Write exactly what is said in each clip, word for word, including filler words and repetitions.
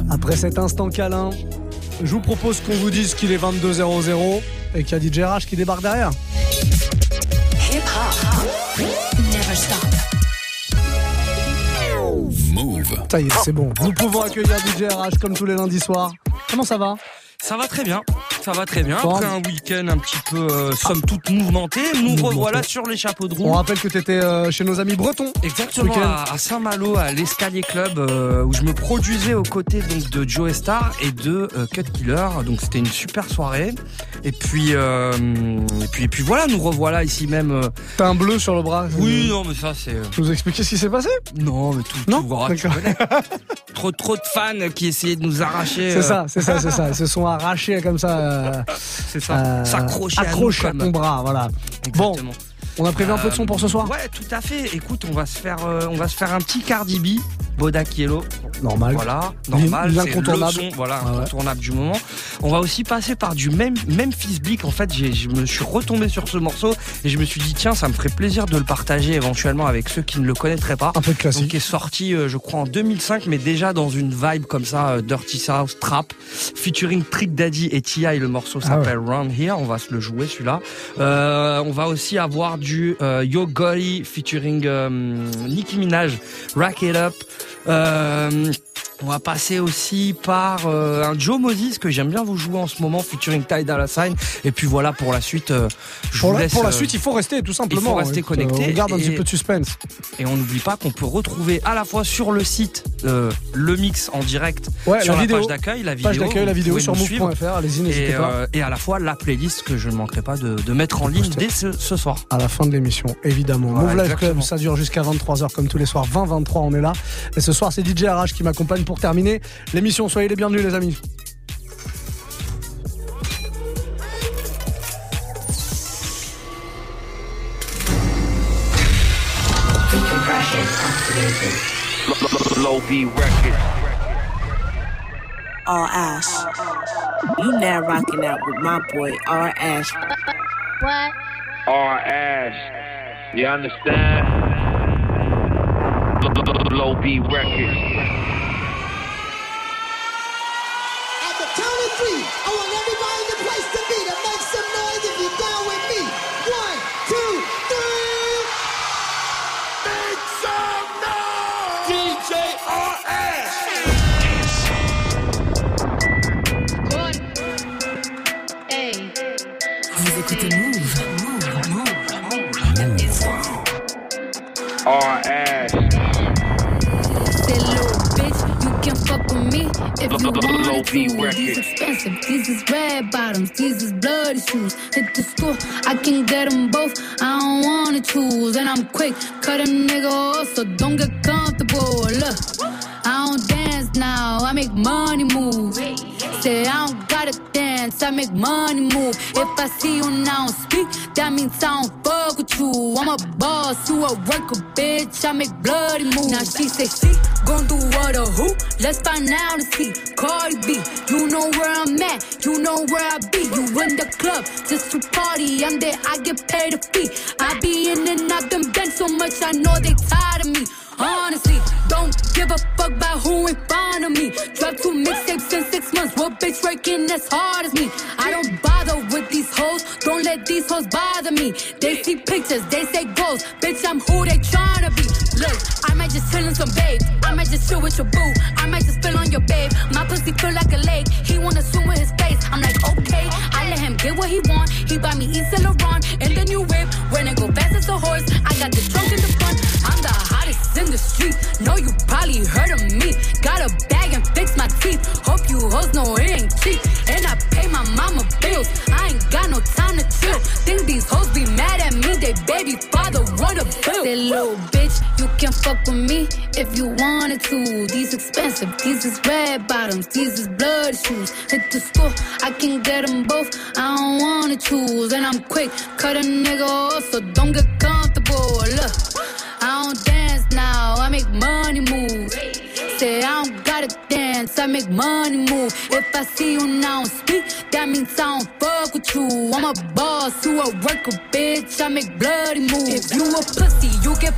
Après cet instant câlin, je vous propose qu'on vous dise qu'il est vingt-deux zéro zéro et qu'il y a D J R H qui débarque derrière. Hip hop, never stop. Move. Ça y est, c'est bon. Nous pouvons accueillir D J R H comme tous les lundis soirs. Comment ça va ? Ça va très bien, ça va très bien. Bon. Après un week-end un petit peu, euh, somme toute mouvementé, nous Mouvementé. revoilà sur les chapeaux de roue. On rappelle que tu étais euh, chez nos amis bretons. Exactement, ce week-end. à, à Saint-Malo, à l'Escalier Club, euh, où je me produisais aux côtés donc de Joe Star et de euh, Cut Killer. Donc c'était une super soirée. Et puis, euh, et puis, et puis voilà, nous revoilà ici même. Euh... T'as un bleu sur le bras. Oui, non, mais ça c'est. Euh... Tu nous expliquer ce qui s'est passé ? Non, mais tout. Non, tout oh, tu connais. trop, trop de fans qui essayaient de nous arracher. C'est euh... ça, c'est ça, c'est ça. Ils se sont arrachés comme ça. Euh, c'est ça. Euh, S'accrocher accroche à, à nous, ton comme... bras, voilà. Exactement. Bon, on a prévu un peu de son pour ce soir ? Ouais, tout à fait. Écoute, on va se faire, euh, on va se faire un petit Cardi B, Bodak Yellow. Normal. Voilà, normal. L'incontournable. C'est le son, voilà, Ah ouais. incontournable du moment. On va aussi passer par du même Memphis Bleek. En fait, j'ai, je me suis retombé sur ce morceau et je me suis dit tiens, ça me ferait plaisir de le partager éventuellement avec ceux qui ne le connaîtraient pas. Un peu de classique. Donc, qui est sorti, euh, je crois, en deux mille cinq, mais déjà dans une vibe comme ça, euh, Dirty South Trap, featuring Trick Daddy et T I. Le morceau s'appelle ah ouais. Round Here. On va se le jouer celui-là. Euh, on va aussi avoir du euh, Yo Gotti featuring euh, Nicki Minaj, Rack It Up. Euh, on va passer aussi par euh, un Joe Moses que j'aime bien vous jouer en ce moment, featuring Ty Dolla $ign. Et puis voilà, pour la suite, euh, je pour vous la, laisse. Pour la euh, suite, il faut rester tout simplement. Il faut rester Écoute, connecté. On garde un et, petit peu de suspense. Et on n'oublie pas qu'on peut retrouver à la fois sur le site euh, le mix en direct, ouais, sur la, la vidéo, page d'accueil, la vidéo, page d'accueil, la vidéo sur move point f r. Allez-y, n'hésitez et, pas. Euh, et à la fois la playlist que je ne manquerai pas de, de mettre en ligne dès ce, ce soir. À la fin de l'émission, évidemment. Ouais, Move Live exactement. Club, ça dure jusqu'à vingt-trois heures comme tous les soirs. vingt vingt-trois, on est là. Et ce soir, c'est D J R H qui m'accompagne pour terminer l'émission. Soyez les bienvenus, les amis. Low B Records. All Ash. You now rocking out with my boy R Ash. What? R Ash. You understand? Low B Records. At the count of three, I want everybody in the place to be to make some noise if you're down with me. One, two, three. Make some noise! D J R Ash. Hey. Vous écoutez Move. Move. Move. R Ash. That little bitch, you can fuck with me if you Low want B to. Records. These expensive, these is red bottoms, these is bloody shoes. Hit the school, I can get them both. I don't wanna choose, and I'm quick, cut a nigga off, so don't get comfortable. Look, I don't dance now, I make money move. Say I don't gotta dance, I make money move. If I see you now speak, that means I don't fuck with you. I'm a boss, you a worker, bitch. I make bloody moves. Now she say she gon' do what or who? Let's find out and see. Cardi B, you know where I'm at, you know where I be. You in the club just to party. I'm there, I get paid a fee. I be in and out them banks so much, I know they tired of me. Honestly, don't give a fuck about who in front of me. Drop two mixtapes in six months. What bitch working as hard as me? I don't bother with these hoes. Don't let these hoes bother me. They see pictures, they say goals. Bitch, I'm who they tryna be. Look, I might just chill in some babe. I might just chill with your boo. I might just spill on your babe. My pussy feel like a lake. He wanna swim with his face. I'm like, okay. I let him get what he want. He buy me East and Laurent and the new whip. When it go fast as a horse, I got the trunk in the front. I'm the hottest in the street. Know you probably heard of me. Got a bag and fix my teeth. Hope you hoes know it ain't cheap. And I pay my mama bills. I ain't got no time to chill. Think these hoes be mad at me. They baby father wanna bill. Say little bitch, you can fuck with me if you wanted to. These expensive, these is red bottoms, these is bloody shoes. Hit the school, I can get them both. I don't wanna choose, and I'm quick, cut a nigga off, so don't get comfortable. Look, I don't dance now, I make money move. Say I don't gotta dance, I make money move. If I see you now speak, that means I don't fuck with you. I'm a boss, you a worker, bitch, I make bloody moves. If you a pussy, you get popped.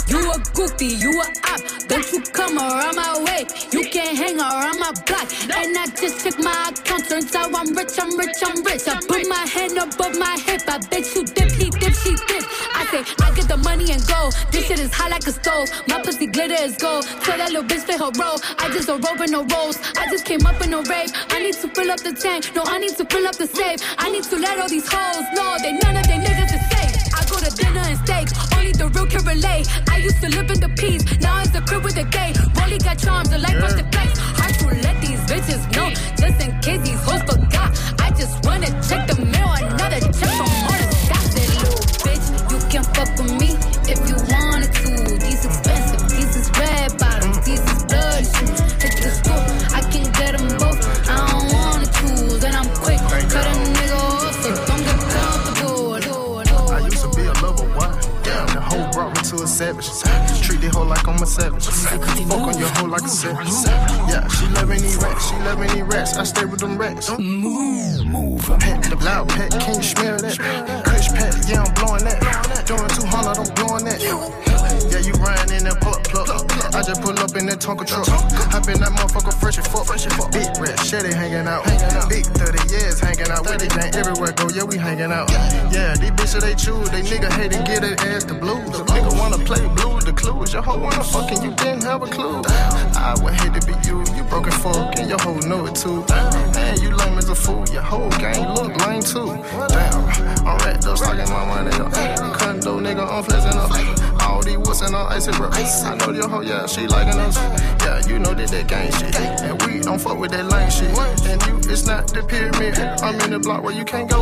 You a goofy, you a op. Don't you come around my way. You can't hang around my block. And I just check my account. Turns out I'm rich, I'm rich, I'm rich. I put my hand above my hip. I bet you dip, he dip, she dip. I say, I get the money and go. This shit is hot like a stove. My pussy glitter is gold. Tell that little bitch play her role. I just a rope and no rolls. I just came up in a rave. I need to fill up the tank. No, I need to fill up the safe. I need to let all these hoes know they none of they niggas is safe. I go to dinner and steak. Only the real can relate. I used to live in the peace. Now it's the crib with the gay. Rolly got charms. The light brush the flex. Hard to let these bitches know. Just in case these hoes forgot. I just wanna check the mail. Another check from more than that. That little bitch. You can fuck with me if you wanted to. These expensive. These is red bottoms. These is bloody shoes. Hit the school. I can get them both. I don't wanna choose. And I'm quick. Cut a nigga off. So don't get comfortable. I used to be a lover, why? Yeah, the hoe brought me to a savage. Treat the hoe like I'm a savage. Fuck on your hoe like a savage. Yeah, she love me these rats, she love me these rats. I stay with them rats. Move, move. Pet, the loud pet, can you smell that? Kush pet, yeah, I'm blowing that. Doing two hundred, I'm blowing that. Yeah, you riding in that pull up, plug. I just pull up in that Tonka truck. Hop in that motherfucker fresh and fuck. Big red, Shetty hanging out. Big thirty years hanging out. With the gang everywhere go, yeah, we hanging out. Yeah, these bitches they choose. They nigga hate and get it ass the blues. The nigga wanna play blues, the clues. Your hoe wanna fuck and you didn't have a clue. I would hate to be you. You broken fuck and your hoe know it too. Man, you lame as a fool. Your whole gang look lame too. Damn, I'm wrapped up, stocking my money up. Condo nigga, I'm flexing up. All these what's in on icy bro. I know your hoe, yeah, she liking us. Yeah, you know that that gang shit. And we don't fuck with that lame shit. And you, it's not the pyramid. I'm in the block where you can't go.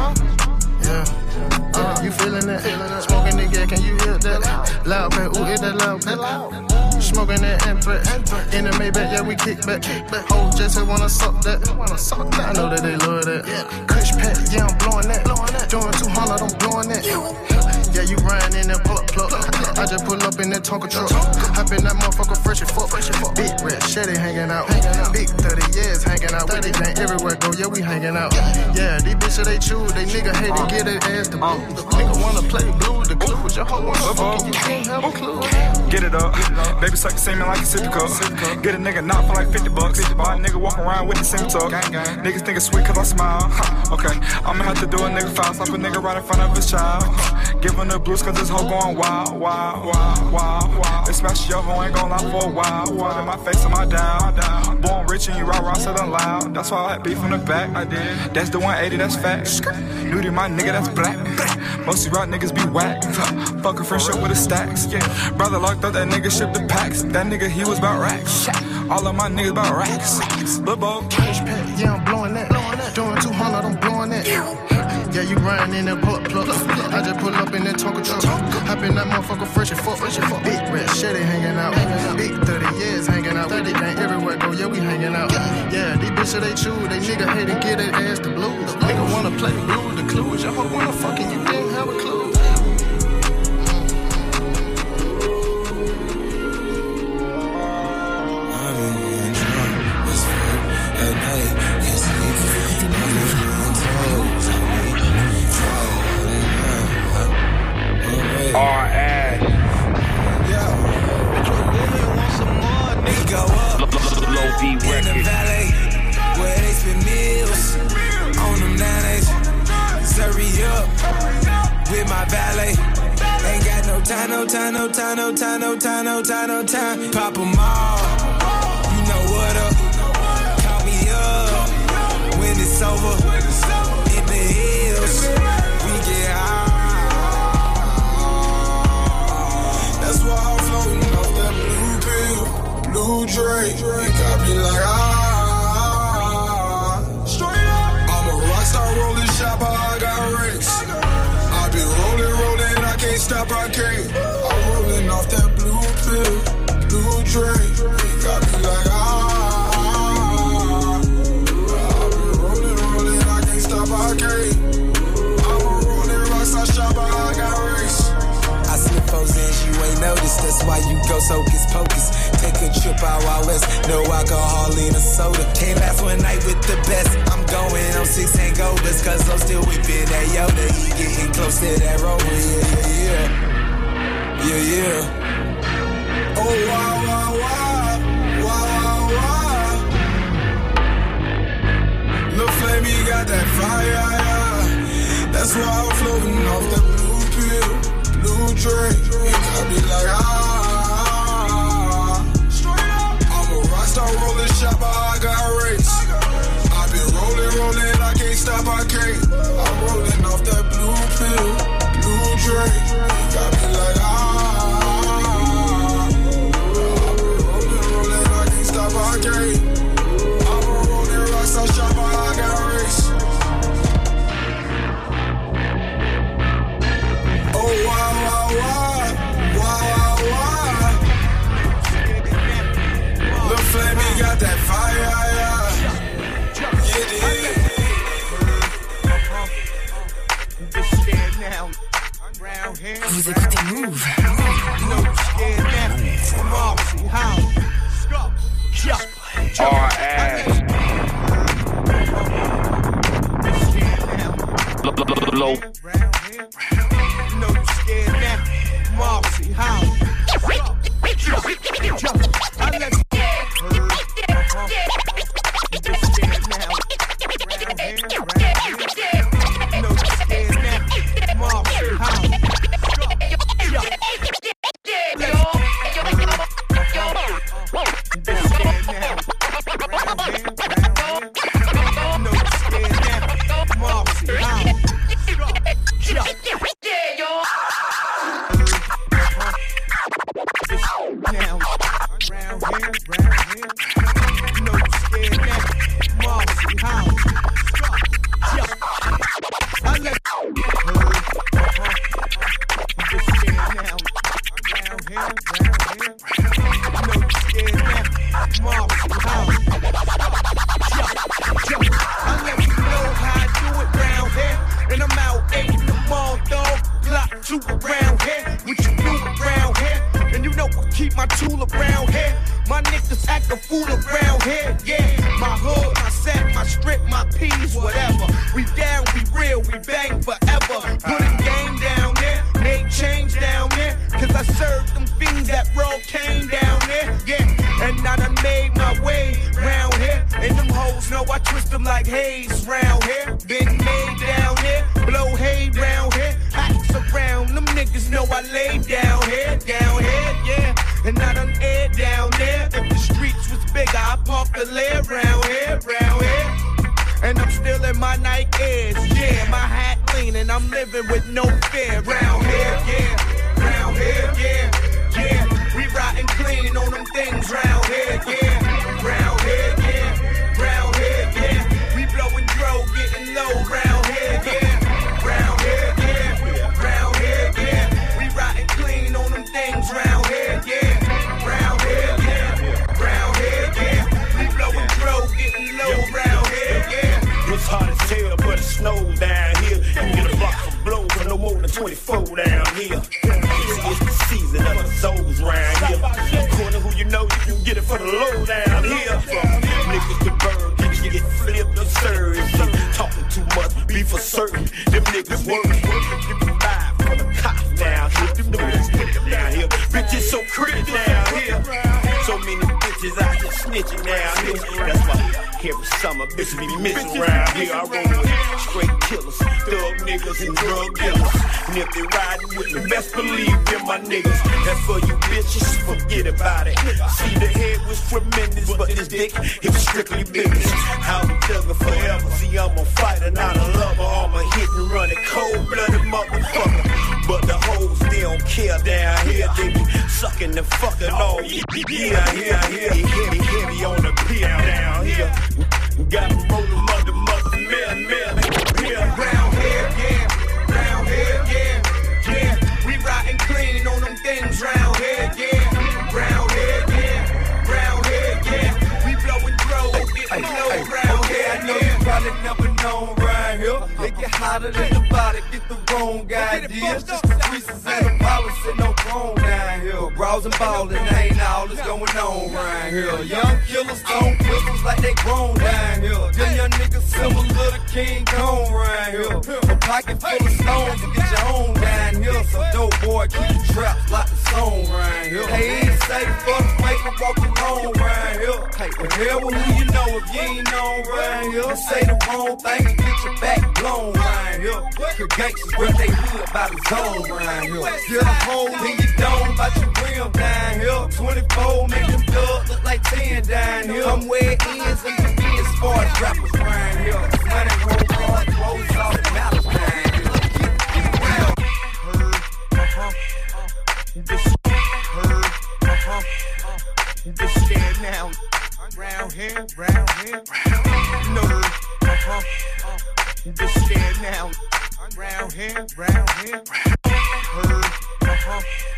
Yeah, uh, you feeling that? Smoking nigga, can you hear that? Loud pet, ooh, hit that loud pet. Smoking that anthrax. In the Maybach, yeah, we kick back. Whole just say wanna suck that. I know that they love that. Kush pet, yeah, I'm blowing that. Doing two hundred, I'm blowing that. Yeah, you riding in that pull up, plug. I just pull up in that Tonka truck. Hop in that motherfucker fresh and fuck. Big red, Shetty hanging out. Big thirty years hanging out. With the gang everywhere go, yeah, we hanging out. Yeah, these bitches they choose. They nigga hate to get it ass the blues. The nigga wanna play blues, the clues. Your hoe wanna fuck and you can't have a clue. Get it up, baby suck the semen like a sippy cup. Get a nigga knocked for like fifty bucks. Buy a nigga walk around with the same talk. Niggas think it's sweet cause I smile. Okay, I'ma have to do a nigga fast. Slap a nigga right in front of his child. Give him the blues cause this hoe going wild, wild, wild, wild, wild. They smash your hoe, ain't gon' lie for a while. Wild in my face, am I down? Born rich and you rock, rock, said I'm loud. That's why I had beef from the back. I did. That's the one eighty, that's fat. Nudie, my nigga, that's black. Most of y'all niggas be whack. Fuck a friendship with the stacks. Brother locked up, that nigga shipped the packs. That nigga, he was about racks. All of my niggas about racks. Lil' Bo. Yeah, I'm blowing that. Doing two hundred, I'm blowing that. Yeah, you riding in that pull up, plug. I just pull up in that Tonka truck. Hop in that motherfucker fresh and fuck. Big red, Shetty hanging out. Big thirty years hanging out. With the gang everywhere go, yeah, we hanging out. Yeah, these bitches they choose. They nigga hate to get it ass the blues. The nigga wanna play blues, the clues. Your hoe wanna fuck and you didn't have a clue. R S. We go up Low B in the Records. valley where they spend meals on them nannies. Surrey up with my valet. Ain't got no time, no time, no time, no time, no time, no time, no time. Pop 'em all, you know what up. Call me up when it's over. In the hills, we get high. That's why I'm floating off that blue pill, blue Drake. You got me like ah. Straight up, I'm a rockstar rolling shopper. I got racks. I been rolling, rolling. I can't stop. I can't. I'm rolling off that blue pill, blue Drake. You got me like ah. I been rolling, rolling. I can't stop. I can't. I'm a rolling rockstar shopper. I got racks. I slip those in, you ain't noticed. That's why you go so hocus pocus. Take a trip out out west, no alcohol in a soda. Can't last one night with the best. I'm going on six hangovers, cause I'm still whipping that Yoda. You getting close to that rover, yeah, yeah, yeah. Yeah, yeah. Oh, wow, wow, wow. Wow, wow, wow. Lil' Flamey got that fire, yeah. That's why I'm floating off that blue pill, blue drink. And I be like, ah. I'm a rockstar rolling shop, but I got race. I been rolling, rolling, I can't stop, I can't. I'm rolling off that blue pill, blue drink. And I be like, ah. I can't. I'm a rolling rockstar shop, I got race. Oh, wow, wow, wow. Wow, wow, wow. Lil' Flamey got that fire, yeah. Yeah, yeah. Vous écoutez Move. Our ass. Low. No, you scared now. Marcy, how? I let you just scared now. Round here, round here. No, you scared now. Marcy, how? King Kong round here. A pocket full of stones to get your own down round here. Some dope boy keep the traps like the song round here. Hey, ain't safe for the fake and walking home round here. Hey, the hell with who you know if you ain't known round here. And say the wrong thing and get your back blown round here. The gangsters rip they hood by the zone round here. Get a hole in your dome about your rim down here. twenty-four make them dubs look like ten down here. Come where it ends and you be as far as rappers round here. Money roll hard, rolls all that matters round here. This heard, uh-huh, this shit now. Round here, round here, no, uh-huh, this shit now. Round here, round here, heard, uh-huh.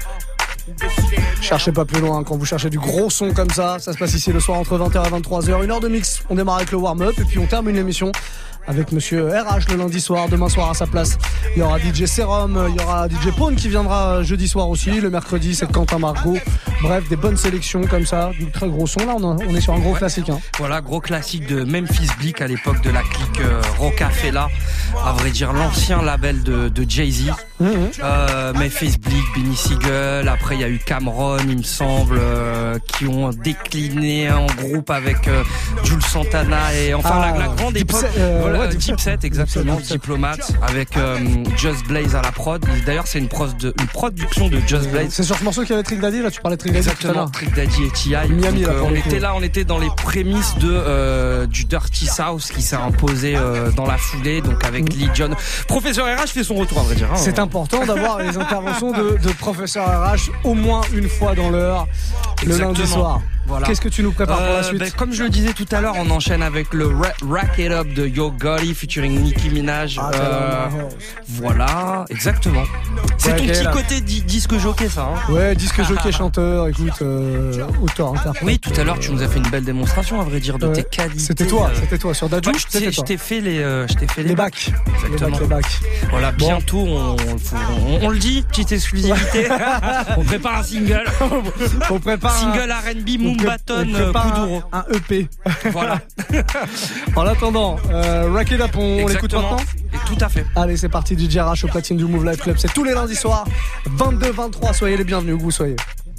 Cherchez pas plus loin, quand vous cherchez du gros son comme ça, ça se passe ici le soir entre vingt heures et vingt-trois heures. Une heure de mix, on démarre avec le warm-up et puis on termine l'émission avec monsieur R H le lundi soir. Demain soir à sa place, il y aura D J Serum, il y aura D J Pone qui viendra jeudi soir aussi. Le mercredi, c'est Quentin Margot. Bref, des bonnes sélections comme ça, du très gros son. Là, on, a, on est sur un gros ouais. classique. Hein. Voilà, gros classique de Memphis Bleek à l'époque de la clique euh, Rocafella. À vrai dire, l'ancien label de, de Jay-Z. Mmh, mmh. Euh, Memphis Bleek, Benny Siegel. Après, il y a eu Cameron, il me semble, euh, qui ont décliné en groupe avec euh, Jules Santana et enfin ah, la, la grande époque. Set, euh, voilà, ouais, Deep Set, exactement, Diplomate, avec euh, Just Blaze à la prod. D'ailleurs, c'est une, de, une production de Just Blaze. C'est sur ce morceau qu'il y avait Trick Daddy, là, tu parlais de Trick Daddy. Exactement, Trick Daddy et T I. Miami, donc, là, euh, on était là, on était dans les prémices de euh, du Dirty South qui s'est imposé euh, dans la foulée, donc avec mm. Lee John. Professeur R H fait son retour, à vrai dire. Hein, c'est ouais. important d'avoir les interventions de, de Professeur R H au moins une fois dans l'heure, le lundi soir. Voilà. Qu'est-ce que tu nous prépares euh, pour la suite? Ben, comme je le disais tout à l'heure, on enchaîne avec le Ra- Rack It Up de Yo Gotti featuring Nicki Minaj. Ah, euh, voilà, exactement. C'est ouais, ton petit là. côté di- disque jockey, ça. Hein ouais, disque jockey, chanteur, écoute, euh, auteur, interprète. Oui, tout à l'heure, tu nous as fait une belle démonstration, à vrai dire, de ouais. tes qualités. C'était toi, euh... c'était toi sur Dadju. Ouais, je, je t'ai fait les, euh, je t'ai fait les, les bacs. Exactement. Les bacs, les bacs. Voilà, bon. Bientôt, on, on, on, on le dit, petite exclusivité. On prépare un single. On prépare single R and B Moombaton. Un, un E P. Voilà. En attendant, euh, Rack It Up, on, on l'écoute maintenant. Et tout à fait. Allez, c'est parti, D J R H au platine du Move Life Club. C'est tous les lundis soirs, vingt-deux vingt-trois. Soyez les bienvenus où vous soyez.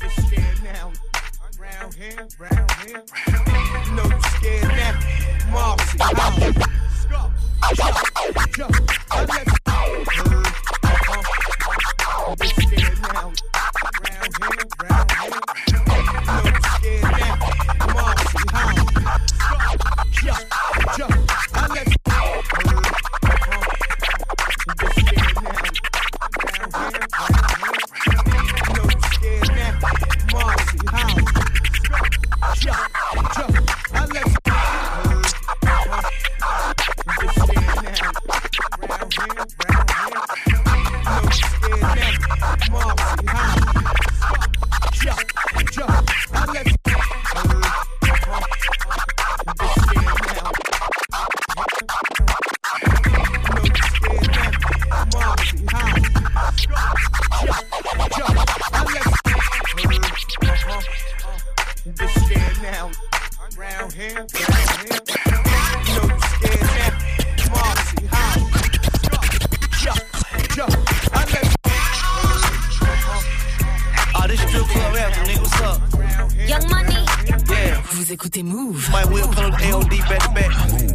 Écoutez Move. My wheel put on A O D back to back.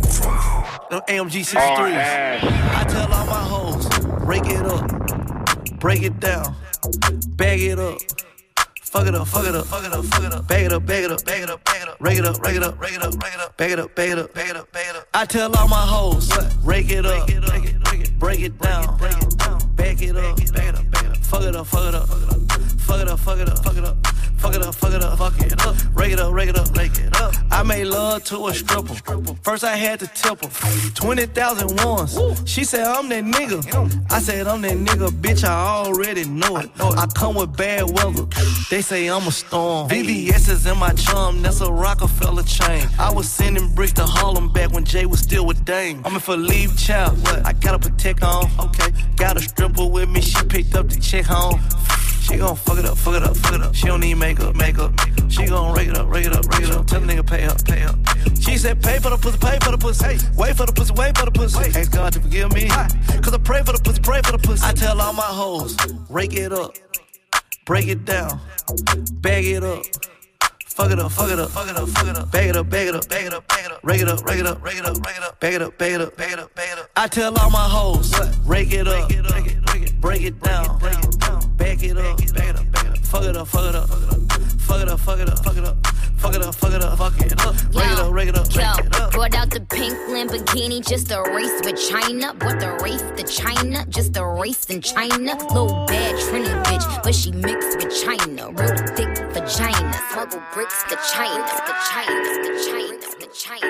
Them A M G sixty-threes. I tell all my hoes, break it up, break it down, bag it up. Fuck it up, fuck it up, fuck it up, fuck it up, bag it up, bag it up, bag it up, bag it up, rake it up, rake it up, rake it up, rake it up, bag it up, bag it up, bag it up, bag it up. I tell all my hoes, rake it up, break it down, bag it up, bag it up, bag it up, fuck it up, fuck it up, fuck it up, fuck it up, fuck it up. Fuck it up, fuck it up, fuck it up. Rake it up, rake it up, rake it up. I made love to a stripper. First I had to tip her. twenty thousand once. She said, I'm that nigga. I said, I'm that nigga, bitch, I already know it. I come with bad weather. They say I'm a storm. V V S is in my chum, that's a Rockefeller chain. I was sending bricks to Harlem back when Jay was still with Dame. I'm in for leave child. I gotta protect on. Okay. Got a stripper with me, she picked up the check home. She gon' fuck it up, fuck it up, fuck it up. She don't need makeup, makeup. She gon' rake it up, rake it up, rake it up. Tell the nigga pay up, pay up. She said, pay for the pussy, pay for the pussy. Hey. Wait for the pussy, wait for the pussy. Wait. Ask God to forgive me. Cause I pray for the pussy, pray for the pussy. I tell all my hoes, rake it up, break it down, bag it up. Fuck it up, fuck it up, fuck it up, fuck it up. Bag it up, bag it up, bag it up, bag it up. Rake it up, rake it up, rake it up, rake it up. Bag it up, bag it up, bag it up, bag it up. I tell all my hoes, rake it up, break it, break it, break it down, break it down. Bag it up, bag it up, bag it up. Fuck it up, fuck it up, fuck it up, fuck it up, fuck it up. Fuck it up, fuck it up, fuck it up. Rake it up, rake it up, rake it up. Brought out the pink Lamborghini just a race with China. What the race to China? Just a race in China. Little bad Trini bitch, but she mixed with China. Real thick vagina. Smuggle bricks to China, to China, to China, to China,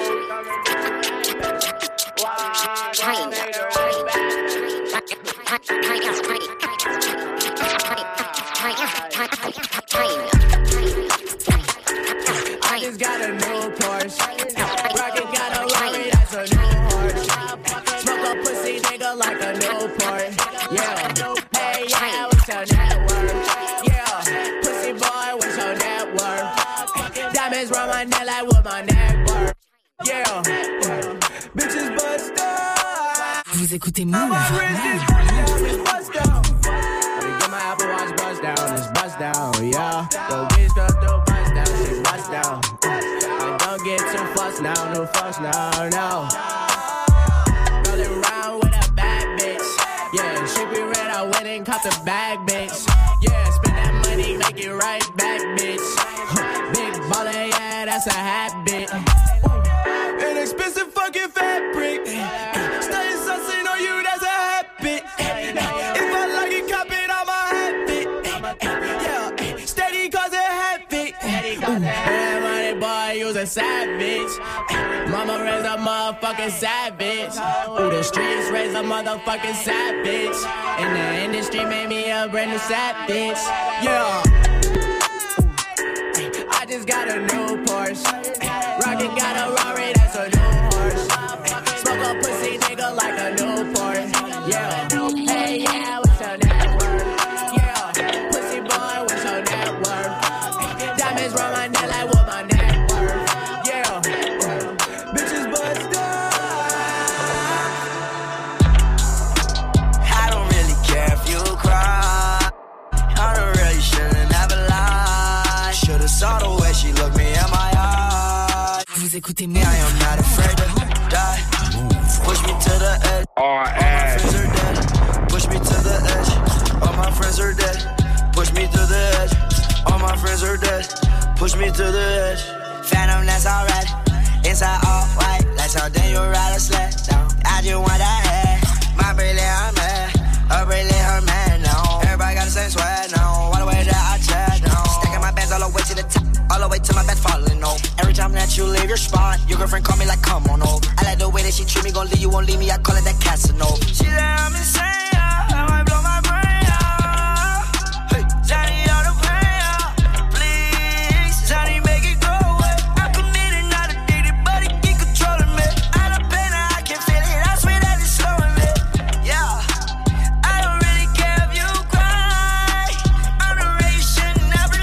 to China. China. I just got a new Porsche. Rocket got a Rari, that's a new horse. Smoke a pussy nigga like a Newport. Yeah, hey, yeah, what's your net worth? Yeah, pussy boy, what's your net worth? Diamonds round my neck like what my neck worth. Yeah, bitches bust up. Vous écoutez Move. Get my Apple Watch bust down, it's bust down, yeah. The bitch got the bust down, she bust down. I don't get too fussed now, no fuss now, no. Rolling around with a bad bitch, yeah. She be red, I went and caught the bag, bitch. Yeah, spend that money, make it right back, bitch. Big baller, yeah, that's a habit. An expensive fucking fabric. Stay sussing on you, that's a habit. If I like it, cop it, I'm a habit. Yeah, steady cause it habit. That money boy, you's a savage. Mama raised a motherfucking savage. Ooh, the streets raised a motherfucking savage. And the industry made me a brand new savage. Yeah. I just got a new Porsche. Rocket got a Rari, that's a new horse. Smoke a pussy nigga like a Newport. Yeah, hey, yeah, what's your net worth? Yeah, pussy boy, what's your net worth? Diamonds round my neck like what my net worth. Yeah, bitches bust up. I don't really care if you cry. I don't really shouldn't ever lie. Should've saw the way she looked me in my eyes. Vous écoutez Move. I am not afraid to die. Push me to the edge. All my friends are dead. Push me to the edge. All my friends are dead. Push me to the edge. All my friends are dead. Push me to the edge. Phantom, that's alright. Inside all white. Like something you ride a sled down. I just want that head. My brilliant, I'm mad. A brilliant, her man now. Everybody got the same sweat now. All the way that I chat now. Stacking my bands all the way to the top. All the way to my bed falling over. Every time that you leave your spot, your girlfriend call me like, come on over. I like the way that she treat me, gon' leave you, won't leave me, I call it that Casanova. She said I'm insane, yeah. I might blow my brain out. Hey, Johnny, all the pain out. Please, Johnny, make it go away. I'm committed, not addicted, but it keep controlling me. Out of pain, I can feel it, I swear that it's slowing me. Yeah, I don't really care if you cry. I'm the way you shouldn't ever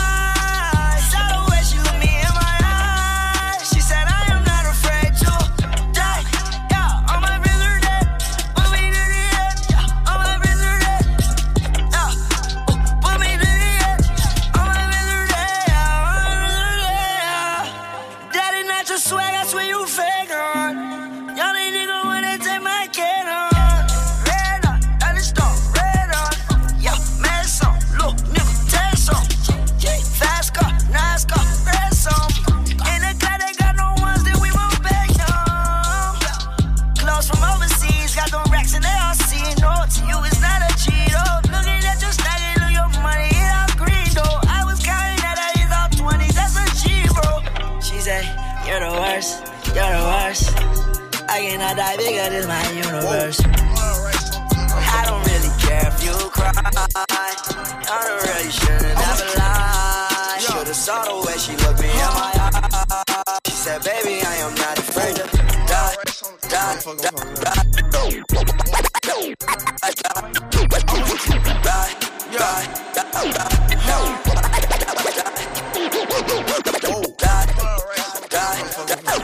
lie. Saw the way she looked me in my eyes. She said I am not afraid to die. Yeah, all my friends are dead. Put me to the edge. Yeah, all my friends are dead. Yeah, put me to the edge. All my friends are dead. Yeah, all my friends are dead. That is not your swag, I swear you fake on. Y'all ain't nigga when they take my kid on. Red on, that is stone, red on. Yeah, mad song, look, nigga, test song. Yeah, fast car, nice car, red song. In the car, they got no ones that we won't back on. Clothes from overseas, got them racks and they all see. No, to you it's not a cheat, oh. Looking at your stacking, look your money, it all green, though. I was counting that I is all twenties, that's a G, bro. She said, you're the worst, you're the worst. I cannot die bigger, this my universe. I don't really care if you cry. I don't really shouldn't ever lie. Should've saw the way she looked me in my eyes. She said, baby, I am not afraid to die, die, die, die. Die, die, die, die, die.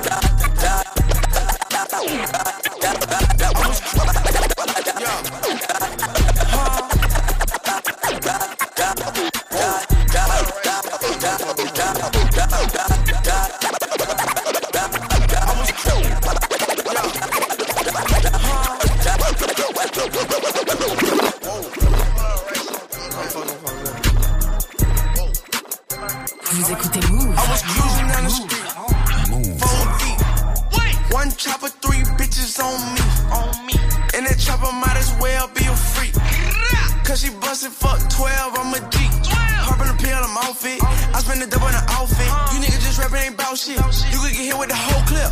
Vous écoutez Move. I was cruising down the street, four deep. One chopper, three bitches on me. On me. And that chopper might as well be a freak. Cause she bustin' fuck twelve, I'm a G. Poppin' a pill, I'm off it. I spend the double on the outfit. You niggas just rapping ain't bout shit. You could get hit with the whole clip.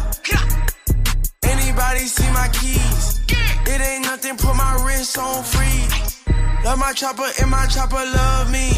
Anybody see my keys? It ain't nothing, put my wrist on freeze. Love my chopper and my chopper love me.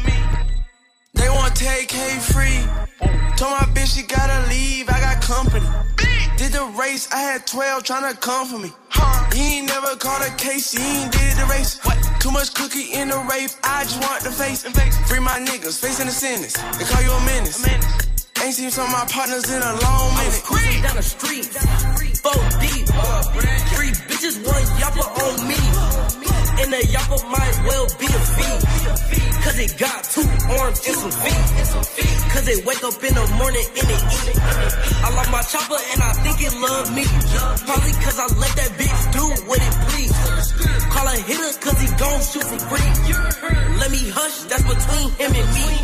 They want take K free. Told my bitch she gotta leave, I got company. Did the race, I had twelve tryna come for me. He ain't never caught a case, he ain't did the race. What? Too much cookie in the rape, I just want the face. Free my niggas, facing the sentence. They call you a menace. Ain't seen some of my partners in a long minute. I was cruising down the street, four deep. Three bitches, one yapper on me. And the yapper might well be a fee. Cause it got two arms and some feet. Cause they wake up in the morning and they eat. I love my chopper and I think it love me. Probably cause I let that bitch do what it please. Call a hitter cause he gon' shoot for free. Let me hush, that's between him and me.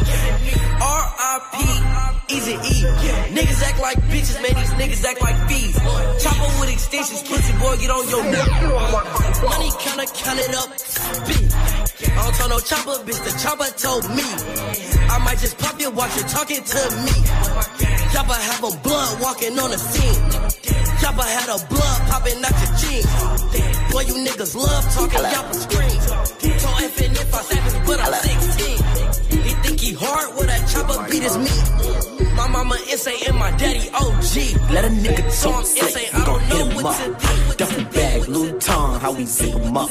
R I P Easy E. Niggas act like bitches, man, these niggas act like thieves. Chopper with extensions, pussy boy, get on your neck. Money counter, count it up, spit. I don't tell no chopper, bitch, the chopper told me. I might just pop your watch, you're talking to me. Chopper have a blood walking on the scene. Chopper had a blood popping out your jeans. Boy, you niggas love talking, y'all scream. So F N if I savage, but I'm sixteen. He think he hard, well that chopper beat his meat. My mama insane and my daddy O G. Let a nigga talk insane, sick, we gon' hit him up. Duffel bag, Louis Vuitton, how we zip him up.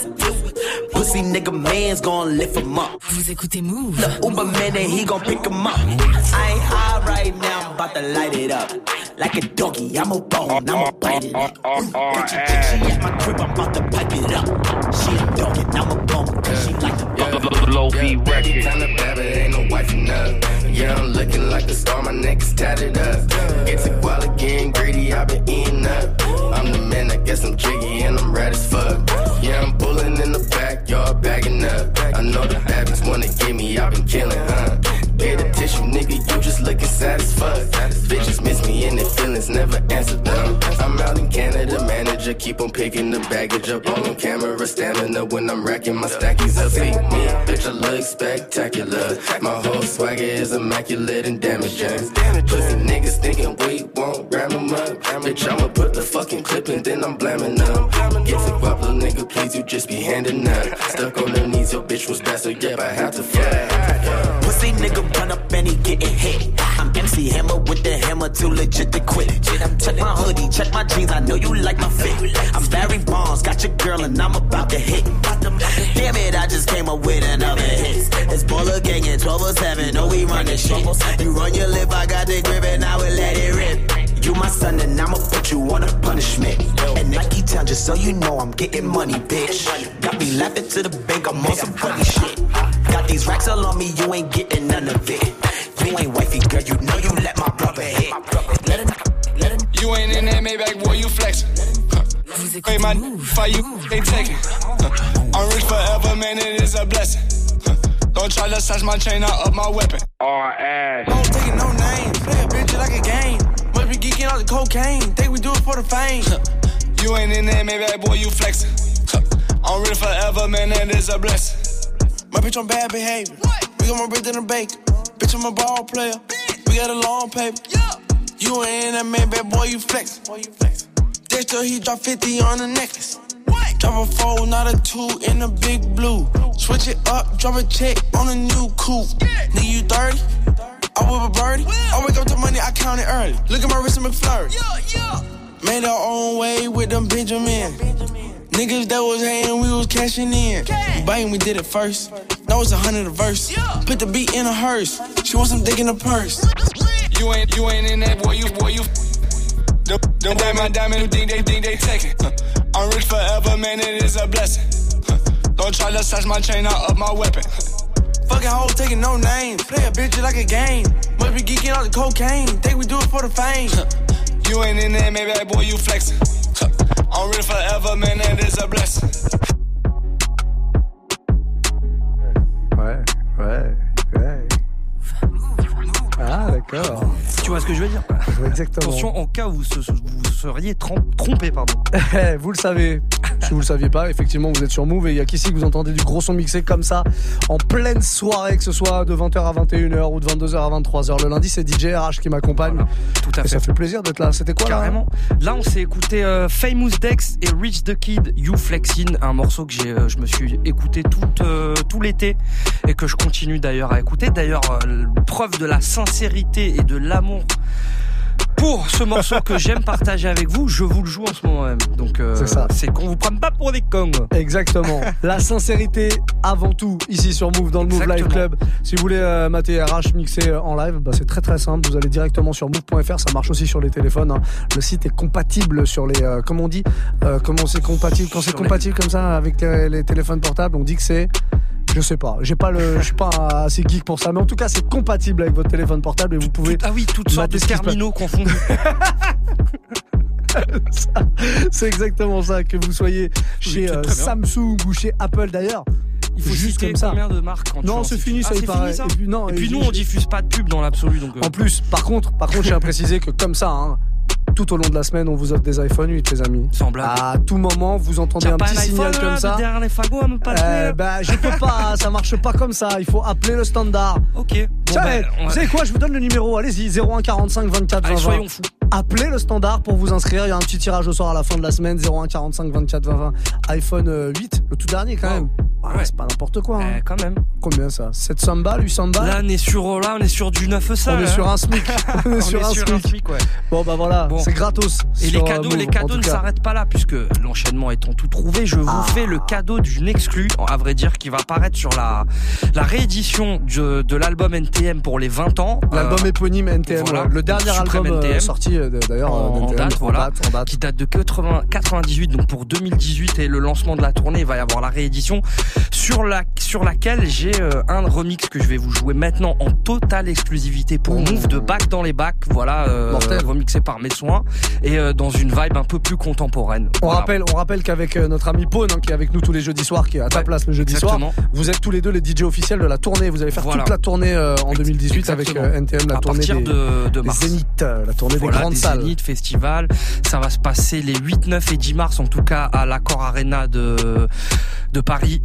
Pussy nigga man's gon' lift him up. Vous écoutez Move. The Uber man and he gon' pick him up. I ain't high right now, I'm about to light it up. Like a doggy, I'm a bone, I'ma bite it up. Got your chick, she at my crib, I'm about to pipe it up. She a dog and I'm a bone, cause she like the Low B record. Kinda bad, but ain't no wife enough. Yeah, I'm looking like a star, my neck is tatted up. Get to while again, greedy, I been eating up. I'm the man, I guess I'm jiggy and I'm red as fuck. Yeah, I'm pulling in the backyard, bagging up. I know the bad bitch wanna get me, I been killing, huh? Get a tissue, nigga, you just looking sad as fuck. Bitches miss me and their feelings never answer them. I'm out in Canada, manager, keep on picking the baggage up. All on camera, stamina when I'm racking my stackies up. See me, bitch, I look spectacular. My whole swagger is immaculate and damaging. Pussy niggas thinking we won't ram them up. Bitch, I'ma put the fucking clip and then I'm blamming them. Get to guap, little nigga, please, you just be handing up. Stuck on her knees, your bitch was bad, so yeah, I have to fuck. Pussy nigga run up and he getting hit. I'm M C Hammer with the hammer, too legit to quit. Check my hoodie, check my jeans, I know you like my fit. I'm Barry Bonds, got your girl and I'm about to hit. Damn it, I just came up with another hit. It's Baller Gang in twelve oh seven, know we run this shit. You run your lip, I got the grip and I will let it rip. You my son and I'ma put you on a punishment. And Nike Town, just so you know I'm getting money, bitch. Got me laughing to the bank, I'm on some funny shit. Got these racks all on me, you ain't getting none of it. You ain't wifey, girl, you know you let my brother hit. Let him, let him. You ain't in that Maybach, boy, you flexin'. Hey, my fight you ain't taking. I'm rich forever, man, it is a blessing. Don't try to snatch my chain out of my weapon. R ass. Don't take no names, play a bitch like a game. Must be geeking out the cocaine, think we do it for the fame. You ain't in that Maybach, boy, you flexin'. I'm rich forever, man, it is a blessing. My bitch on bad behavior. What? We got more bread than a baker. Bitch, I'm a ball player. Bitch. We got a long paper. Yeah. You ain't in that man, bad boy, you flex. Boy, you flex. Dexter, he drop fifty on the necklace. What? Drop a four, not a two in a big blue. Switch it up, drop a check on a new coupe. Yeah. Nigga, you thirty? I whip a birdie. Well. I wake up to money, I count it early. Look at my wrist and McFlurry. Yeah, yeah. Made our own way with them Benjamin. Benjamin. Niggas that was hating, we was cashing in. Cash. Biting, we did it first. That was a hundred a verse. Yeah. Put the beat in a hearse. She wants some dick in the purse. You ain't, you ain't in that, boy, you, boy, you. Them, them diamond, diamond, who think they, think they taking. Huh. I'm rich forever, man, it is a blessing. Huh. Don't try to snatch my chain out of my weapon. Fucking hoes taking no names. Play a bitch like a game. Must be geeking on the cocaine. Think we do it for the fame. You ain't in there, maybe that boy you flexing. I'm real forever, man, that is a blessing. Ouais, ouais, ouais. Ah, d'accord. Tu vois ce que je veux dire? Exactement. Attention, en cas où vous, se, vous seriez trompé, pardon. Vous le savez. Si vous le saviez pas, effectivement, vous êtes sur Move et il y a qu'ici que vous entendez du gros son mixé comme ça, en pleine soirée, que ce soit de vingt heures à vingt et une heures ou de vingt-deux heures à vingt-trois heures. Le lundi, c'est D J R H qui m'accompagne. Voilà, tout à fait. Et ça fait plaisir d'être là. C'était quoi, carrément là? Là, on s'est écouté euh, Famous Dex et Rich the Kid, You Flexin', un morceau que j'ai, euh, je me suis écouté tout, euh, tout l'été et que je continue d'ailleurs à écouter. D'ailleurs, euh, preuve de la sincérité et de l'amour pour ce morceau que j'aime partager avec vous, je vous le joue en ce moment même. Donc euh, c'est ça. C'est qu'on vous prenne pas pour des cons. Exactement. La sincérité avant tout ici sur Move dans le Move Live Club. Si vous voulez euh, mater R H mixé en live, bah, c'est très très simple. Vous allez directement sur move point f r. Ça marche aussi sur les téléphones. Hein. Le site est compatible sur les. Euh, comment on dit euh, Comment c'est compatible Quand c'est compatible les... comme ça avec les, les téléphones portables, on dit que c'est. Je sais pas, j'ai pas le, je suis pas assez geek pour ça, mais en tout cas c'est compatible avec votre téléphone portable et vous pouvez. Ah oui, toutes sortes de terminaux confondus. Ça, c'est exactement ça, que vous soyez chez euh, Samsung ou chez Apple d'ailleurs. Il faut juste comme ça. Combien de marques quand non, c'est fini, ça ah, il paraît. Ça et puis, non, et puis nous, on diffuse pas de pub dans l'absolu, donc. Euh... En plus, par contre, par contre, j'ai à préciser que comme ça, hein, tout au long de la semaine, on vous offre des iPhone huit, les amis. Sans blague. À tout moment, vous entendez un petit un signal iPhone, comme là, ça. Derrière les fagots, à me pas euh, bah, je peux pas, ça marche pas comme ça. Il faut appeler le standard. Ok. Bon, Tiens, bah, vous savez quoi, je vous donne le numéro. Allez-y, zéro un quarante-cinq vingt-quatre vingt. Allez, soyons fous. Appelez le standard pour vous inscrire. Il y a un petit tirage au sort à la fin de la semaine. zéro un quarante-cinq vingt-quatre vingt vingt. iPhone huit, le tout dernier quand même. Ah, ouais, c'est pas n'importe quoi. Hein. Euh, quand même. Combien ça? sept cents balles, huit cents balles? Là, on est sur, là, on est sur du neuf ça. On est sur un SMIC. on est sur, on un, est sur SMIC. un SMIC. Ouais. Bon, bah voilà, bon. C'est gratos. Et les cadeaux, les cadeaux ne s'arrêtent pas là, puisque l'enchaînement étant tout trouvé, je vous ah. fais le cadeau d'une exclue, à vrai dire, qui va apparaître sur la, la réédition de, de l'album N T M pour les vingt ans. L'album euh, éponyme N T M, voilà, le dernier album N T M. sorti d'ailleurs en, en, date, en, voilà, date, en date, qui date de quatre-vingt-dix-huit, donc pour deux mille dix-huit et le lancement de la tournée, il va y avoir la réédition sur la sur laquelle j'ai euh, un remix que je vais vous jouer maintenant en totale exclusivité pour mmh. Move de Back dans les bacs, voilà, euh, remixé par Mes Soins et euh, dans une vibe un peu plus contemporaine. On voilà. rappelle, on rappelle qu'avec euh, notre ami Pone, hein, qui est avec nous tous les jeudis soirs, qui est à ta ouais, place le jeudi exactement. soir, vous êtes tous les deux les D J officiels de la tournée. Vous allez faire voilà. toute la tournée euh, en deux mille dix-huit exactement. avec euh, N T M, la à tournée des, de, de des Zénith, la tournée voilà, des grandes des salles. Zénith, festival. Ça va se passer les huit, neuf et dix mars, en tout cas à l'Accor Arena de de Paris.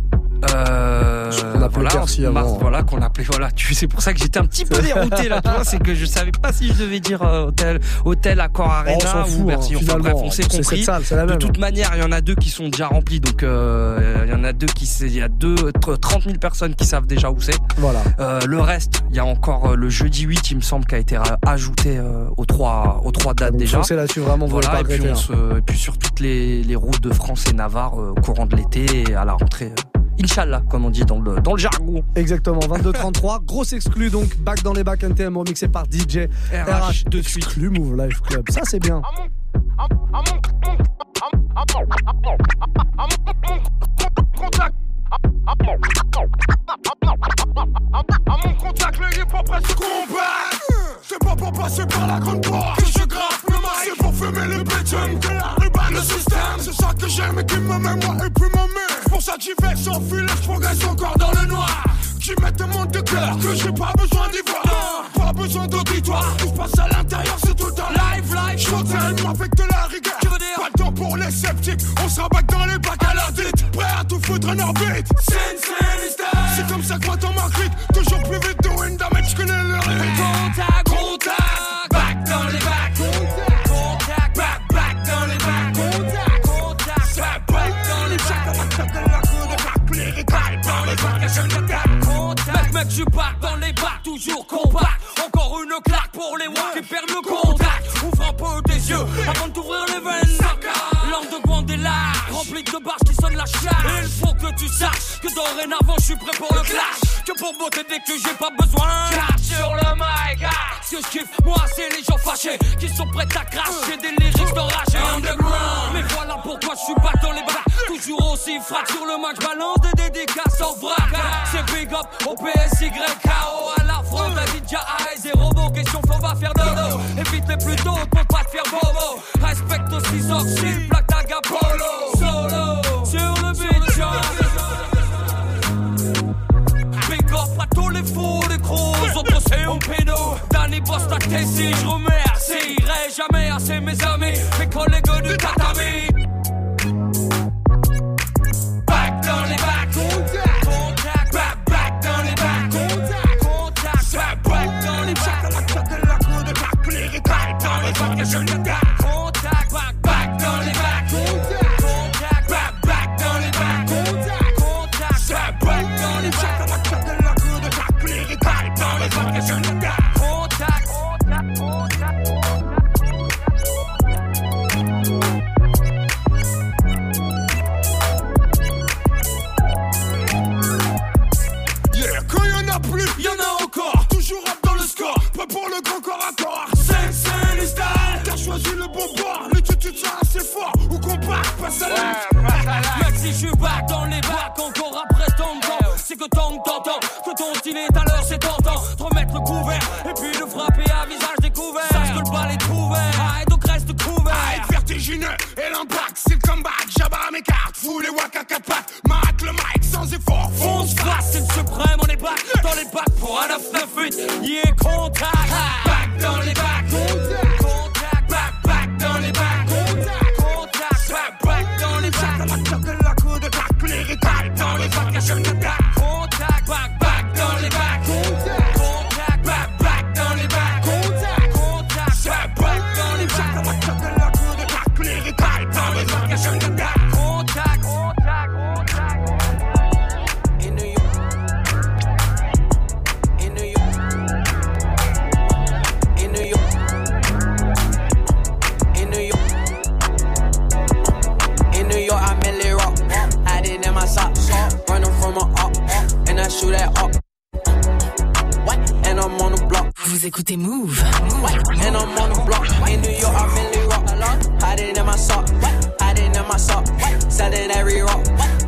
Euh, qu'on appelait voilà, Bercy avant. Mars, voilà, qu'on appelait, voilà, tu c'est pour ça que j'étais un petit peu dérouté là, tu vois, c'est que je savais pas si je devais dire euh, hôtel, hôtel Accor Arena oh, ou Bercy. Hein, enfin bref, on s'est compris. Cette salle, c'est la même. De toute manière, il y en a deux qui sont déjà remplis, donc euh, il y en a deux qui, il y a deux, trente mille personnes qui savent déjà où c'est. Voilà. Euh, le reste, il y a encore euh, le jeudi huit, il me semble, qui a été ajouté euh, aux trois, aux trois dates donc, déjà. C'est là-dessus vraiment. Voilà, et puis, on se, et puis sur toutes les, les routes de France et Navarre euh, au courant de l'été et à la rentrée. Euh, Inch'Allah, comme on dit dans le, dans le jargon. Exactement, vingt-deux trente-trois. Grosse exclu donc, Back dans les bacs N T M remixé par D J R H de suite. Exclu Move Live Club. Ça, c'est bien. Contact. À mon contact, le hip-hop reste combat. C'est pas pour passer par la grande porte que je grappe le mic. C'est pour fumer le bitume que la ruban le système. C'est ça que j'aime et qui me met moi et puis ma mère. C'est pour ça que j'y vais sans filet, je progresse encore dans le noir. Qui met un monde de cœur que j'ai pas besoin d'y voir. Pas besoin d'auditoire, tout se passe à l'intérieur, c'est tout le temps live, live. J'entraîne avec de la rigueur. Pas de temps pour les sceptiques, on sera back dans les bacs à leur dite. Prêt à tout foutre en orbite. C'est comme ça que moi t'en m'inquiète. Toujours plus vite, doing damage, je connais le rythme. Contact, contact, back dans les bacs. Contact, contact, back, back dans les bacs. Contact, contact, back, back dans les bacs. Contact, contact, mec, je back dans les bacs, toujours compact. Encore une claque pour les wack qui perdent le contact. Ouvre un peu tes yeux avant de t'ouvrir les veines. Langue de bande est large, remplie de barres qui sonnent la charge. Il faut que tu saches que dorénavant je suis prêt pour le clash. Que pour beauté dès que j'ai pas besoin. Clash sur le mic. Ce que je kiffe, moi c'est les gens fâchés qui sont prêts à cracher des lyrics d'enragés. Underground. Mais voilà pourquoi je suis pas dans les bras. Toujours aussi frac sur le mic, balance des dédicaces en vrac. C'est big up au P S Y K O à la front, à D J A et zéro robot qui fais plutôt pour pas te faire bobo. Respecte aussi Zoxy, plaque d'Aga Polo. Solo, sur le beat, big up à tous les fous, les gros, autres c'est un pédo. Danny bosse ta Tessie, je remercierai jamais assez mes amis, mes collègues du tatami. Back dans les bacs, contact, contact, back, back dans les bacs, contact, contact, back, back dans les bacs, la claque de la cour de bac, lyrical dans les bacs, et je le gars. Contact, back, back dans les bacs, contact, contact, back, back dans les bacs, contact, contact, back, back dans les bacs, la claque de la cour de bac, lyrical dans les bacs, et je le gars. Contact, contact, contact. Plus, y'en a encore, toujours rap dans le score, pas pour le grand corps à corps. cinq cinq les stars, t'as choisi le bon bord, le tu tiens assez fort, ou compact, passe à l'œuf. Mec, si je suis back dans les bacs, encore après ton temps, c'est que tant que t'entends, que ton style est à l'heure, c'est tentant, de remettre le couvert, et puis de frapper à visage découvert. Sache que le bal est ouvert, ah, et donc reste couvert. Ah, être vertigineux, et l'impact, c'est le comeback, j'abats mes cartes, fous les waka à quatre pattes, marque le mic sans effort, fonce face, c'est le suprême, on est back dans les bacs pour un neuf neuf huit, yeah, contact, back dans les bacs, contact, contact, back, back dans les bacs, contact, contact, back, back dans les bacs, la claque de la cour de bac, lyrical dans les bacs, et je le gars. Contact, back, back dans les bacs, contact, contact, back, back dans les bacs, contact, contact, back, back dans les bacs, la claque de la cour de bac, lyrical dans les bacs, et je le gars. Contact, contact, contact. In New York, in New York, in New York, in New York, in New York, I'm in Lil Rock, hiding in my socks, running from a up, and I shoot that up. And I'm on the block. Vous écoutez Move. And I'm on the block. In New York, I'm in Lil Rock. Hiding in my sock. Hiding in my sock. Selling every rock.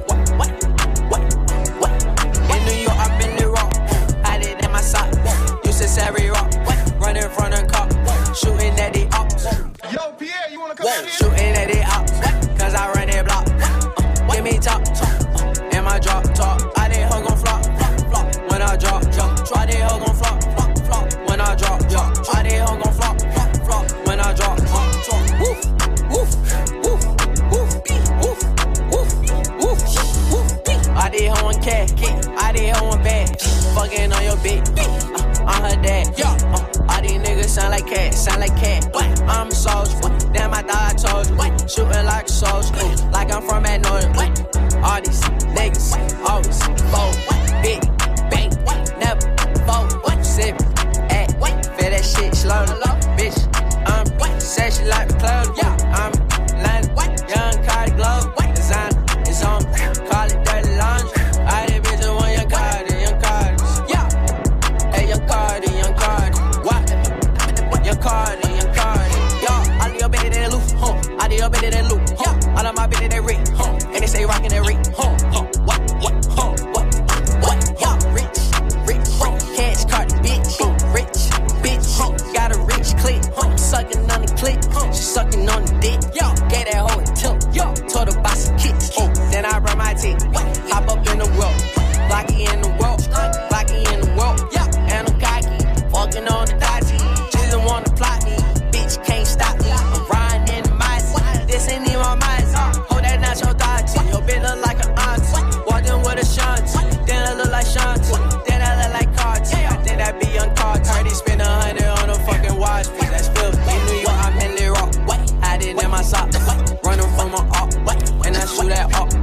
In New York, I'm in Lil Rock. Hiding in my sock. Used to every rock. Running from the cop. Shooting at the ops. Yo, Pierre, you wanna come out here? Shooting at the ops. Cause I run that block. Give me top. And my drop top. I didn't hug on flop. When I drop, drop. Try they hug on flop. When I drop, drop, I did hung on flop, flop, flop. When I drop, drop, drop. Woof, woof, woof, woof, woof, woof, woof, woof. I did hung on cat, I did hung on bad. Fucking on your bitch, uh, on her dad. Yeah, uh, all these niggas sound like cat, sound like cat. What? I'm a soldier. What? Damn, I thought I told you. What? Shooting like a soldier, uh, like I'm from that northern. What? All these niggas always fold. Big bang, never fold. What? Sip. Feel that shit slow, bitch. I'm said she like the club, yeah. I'm lying, young Cardi glove, design is on, call it dirty laundry. I did bitch with one young Cardi, young Cardi, yeah. Hey, young Cardi, young Cardi, what? Young Cardi, young Cardi, yeah. All of your bitches that loop, huh? All of your bitches that loop, huh? All of my bitches that rip, huh? And they say rockin' that rip, huh? Huh? What? What? Huh? What? What? Yeah, rich, rich, cash Cardi, bitch, rich. Got a rich click, huh? Sucking on the click, huh? She sucking on the dick, yo. Gave that hoe a tip, yo. Told her buy some kicks, oh. Then I run my teeth, hop up in the road, Blocky in the road, Blocky in the road, yeah. And I'm cocky, walking on the dodgy. She don't wanna plot me, bitch can't stop me. I'm riding in the mice, this ain't even my mind. Hold that nacho dodgy, your bitch look like an auntie. Walked in with a shanty, then I look like shanty, then I look like Carti. I think that be young Carti. Heard he spend a hundred on a fucking watch piece. That's filthy. In New York, I'm in Lil Rock. Hide it in my socks. Running from my up, and I shoot that up.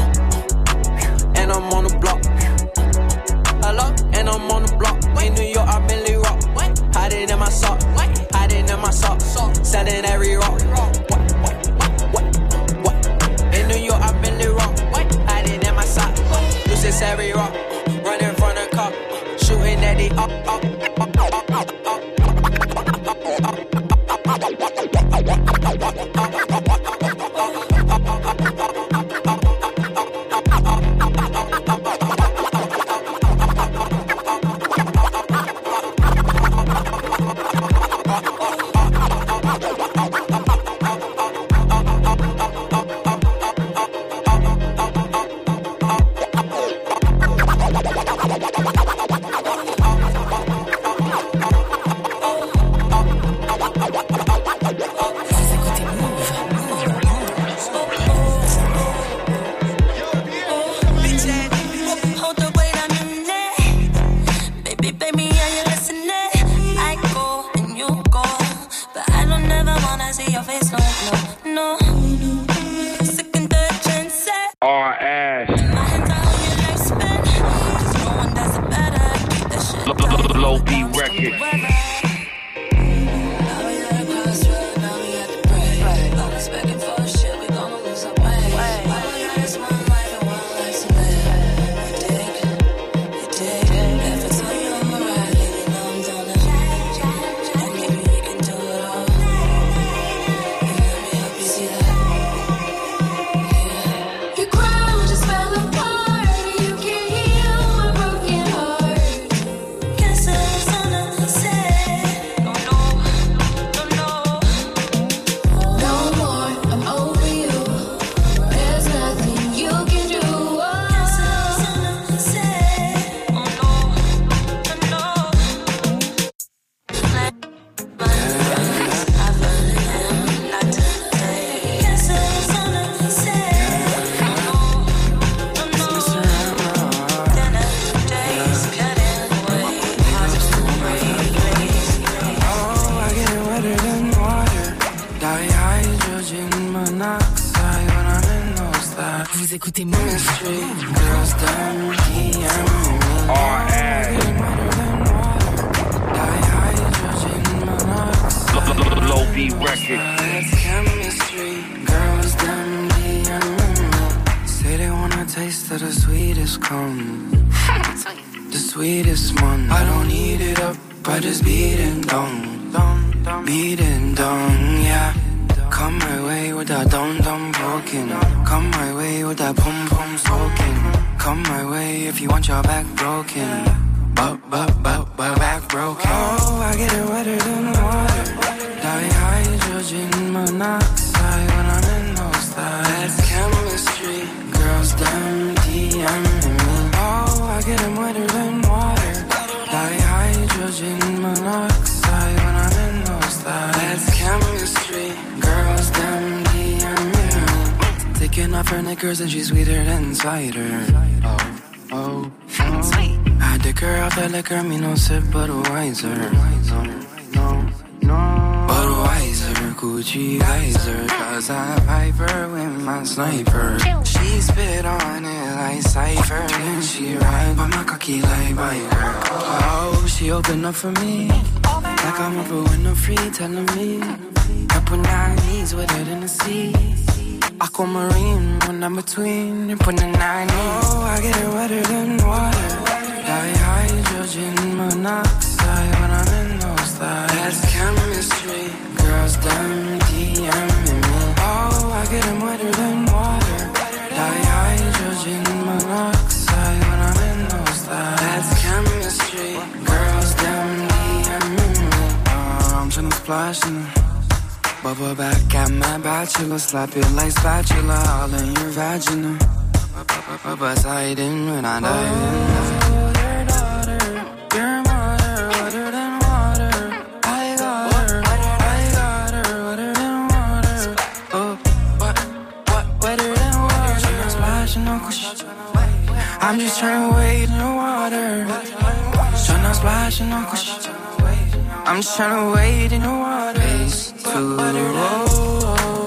And I'm on the block. Hello? And I'm on the block. In New York, I'm in Lil Rock. Hide it in my sock. Hide it in my sock. Selling every rock. In New York, I'm in Lil Rock. Hide it in my sock. Use this every rock. Running from the cop. Shooting at the up, up, up, up, up, up. écoutez Move. Low B record. Say they wanna taste of the sweetest cum, the sweetest one. I don't eat it up, I just beat it down, beat it down, yeah. Come my way with that dum dum broken. Come my way with that pum pum soaking. Come my way if you want your back broken. But but but but back broken. Oh, I get it wetter than water. Dihydrogen monoxide when I'm in those thighs. That's chemistry. Girls them DMing me. Oh, I get them wetter than water. Dihydrogen monoxide when I'm in those thighs. That's chemistry. Girls them DMing me. Taking off her knickers and she's sweeter than cider. Oh, oh, oh. I dick her off that liquor, me no sip Budweiser. No, no. Budweiser, Gucci geyser, cause I Piper with my sniper. She spit on it like Cypher, and she ride by my cocky like biker. Oh, she open up for me, like I'm up a window free, telling me up with nine knees with it in the sea. Aquamarine when I'm between, you put the nine in. Oh, I get it wetter than water. Dihydrogen monoxide when I'm in those thighs. That's chemistry. Girls them DMing me. Oh, I get them wetter than water. Dihydrogen monoxide when I'm in those thighs. That's chemistry. Girls them DMing me. Oh, I'm tryna splash in it. Bubble back at my bachelor. Slap it like spatula all in your vagina. But I didn't when I dive in. I'm just tryna wade in the water. Tryna splash in the cushion. I'm just tryna wade in the water. Race to the road.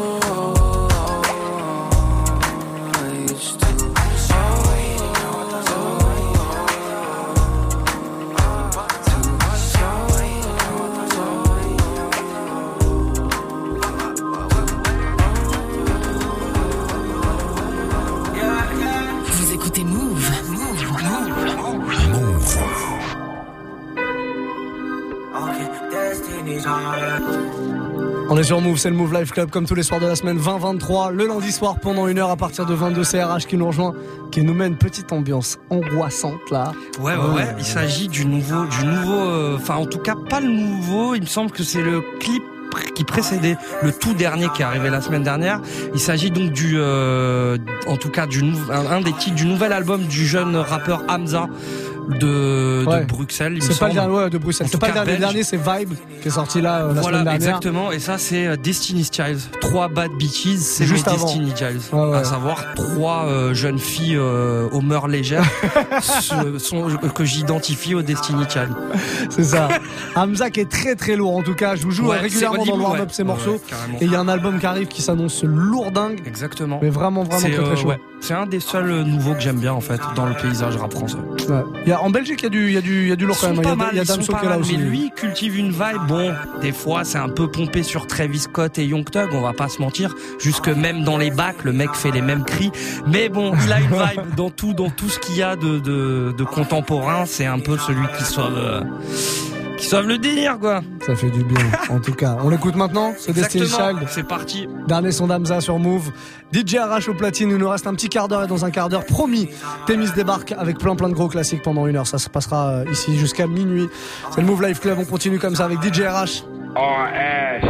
On est sur Move, c'est le Move Life Club comme tous les soirs de la semaine, vingt vingt-trois, le lundi soir pendant une heure à partir de vingt-deux. C R H qui nous rejoint, qui nous met une petite ambiance angoissante là. Ouais, ouais, ouais. ouais. Il s'agit du nouveau, du nouveau, enfin euh, en tout cas pas le nouveau, il me semble que c'est le clip qui précédait le tout dernier qui est arrivé la semaine dernière. Il s'agit donc du, euh, en tout cas du un, un des titres du nouvel album du jeune rappeur Hamza. De, ouais. de Bruxelles, il c'est me pas semble. le dernier, ouais, de Bruxelles. C'est pas le dernier, dernier, c'est Vibe qui est sorti là euh, la voilà, semaine dernière. Exactement. Et ça, c'est Destiny's Child. Trois bad bitches, c'est juste les avant. Destiny's Child. Ouais, ouais. À savoir trois euh, jeunes filles euh, aux mœurs légères ce, sont, que j'identifie aux Destiny's Child. C'est ça. Hamza qui est très très lourd. En tout cas, je vous joue ouais, régulièrement dans le warm-up ouais. ces morceaux. Ouais, et il y a un album qui arrive qui s'annonce lourdingue. Exactement. Mais vraiment vraiment c'est, très très euh, chaud. Ouais. C'est un des seuls nouveaux que j'aime bien en fait dans le paysage rap français. Ouais. Il y a, en Belgique, il y a du, il y a du, il y a du lourd quand même. Il y a, mal, il y a Damso qui est là aussi. Mais lui cultive une vibe. Bon, des fois c'est un peu pompé sur Travis Scott et Young Thug, on va pas se mentir. Jusque même dans les bacs, le mec fait les mêmes cris. Mais bon, il a une vibe dans tout, dans tout ce qu'il y a de, de, de contemporain. C'est un peu celui qui sauve, euh, qui sauve le délire, quoi. Ça fait du bien, en tout cas. On l'écoute maintenant, c'est Destiny's Child. C'est parti. Dernier son d'Hamza sur Move. D J Arrache au platine, il nous reste un petit quart d'heure et dans un quart d'heure, promis, Témis débarque avec plein plein de gros classiques pendant une heure. Ça se passera ici jusqu'à minuit. C'est le Move Life Club, on continue comme ça avec D J Arrache. R S.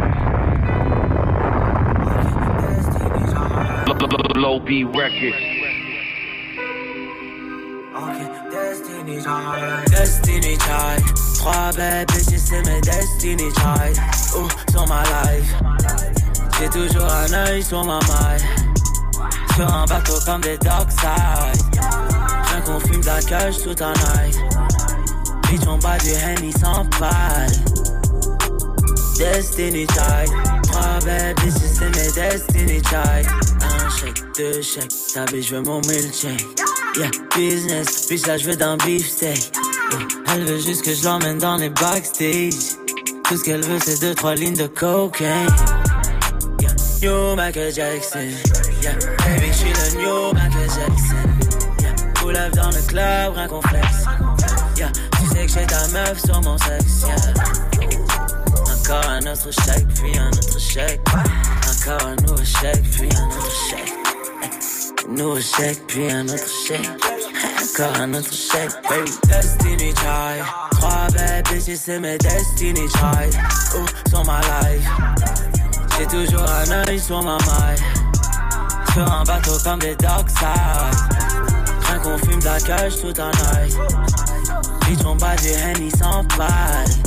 Low B record. Destiny Child, Destiny Child. Trois bad bitches, c'est mes Destiny Child. Oh, sur ma life. J'ai toujours un œil sur ma maille. Sur un bateau comme des Dockside. Rien qu'on fume de la cache tout un night. Bitch, on bat du Henny sans balle. Destiny Child. Trois bad bitches, c'est mes Destiny Child. Uh. un chèque, deux chèques. Ta bitch, je veux mon milkshake. Yeah, business, puis ça, je veux d'un beefsteak. Yeah, elle veut juste que je l'emmène dans les backstage. Tout ce qu'elle veut, c'est deux, trois lignes de cocaine. Yeah, new Michael Jackson. Yeah, baby, je suis le new Michael Jackson. Yeah, pull up dans le club, rien qu'on flex. Yeah, tu sais que j'ai ta meuf sur mon sexe. Yeah. Encore un autre chèque, puis un autre chèque. Encore un nouveau chèque, puis un autre chèque. Un nouveau chèque, puis un autre chèque. Encore un autre chèque, baby. Destiny Child. Trois bad bitches, c'est mes Destiny Child. Ooh, sur ma life. J'ai toujours un œil sur ma maille. Sur un bateau comme des dockside. Rien qu'on fume de la cage tout un night. Bitch, on bat du Henny sans paille.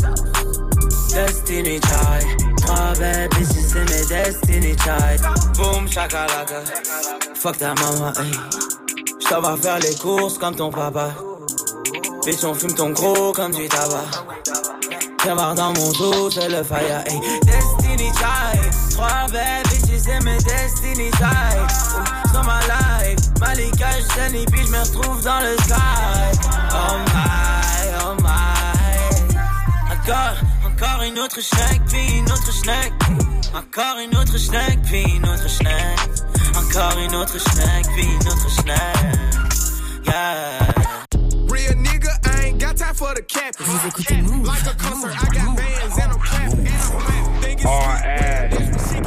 Destiny Child. Trois bad bitches, c'est mes Destiny Child. Boom, shakalaka. Fuck ta maman, hey. J't'en va faire les courses comme ton papa. Bitch, on fume ton gros comme du tabac. Viens voir dans mon dos, c'est le fire, hey. Destiny Child. Trois bad bitches, c'est mes Destiny Child. Sur ma life, Malika, j'saigne, puis j'me retrouve dans le sky. Oh my, oh my. Encore, encore une autre schneck, puis une autre schneck. Encore une autre schneck, puis une autre schneck. Encore une autre schneck, puis une autre schneck. Yeah. Real nigga, I ain't got time for the cap. Vous écoutez Move. Like a concert, I got bands and I'm clapping. Think it's sweet,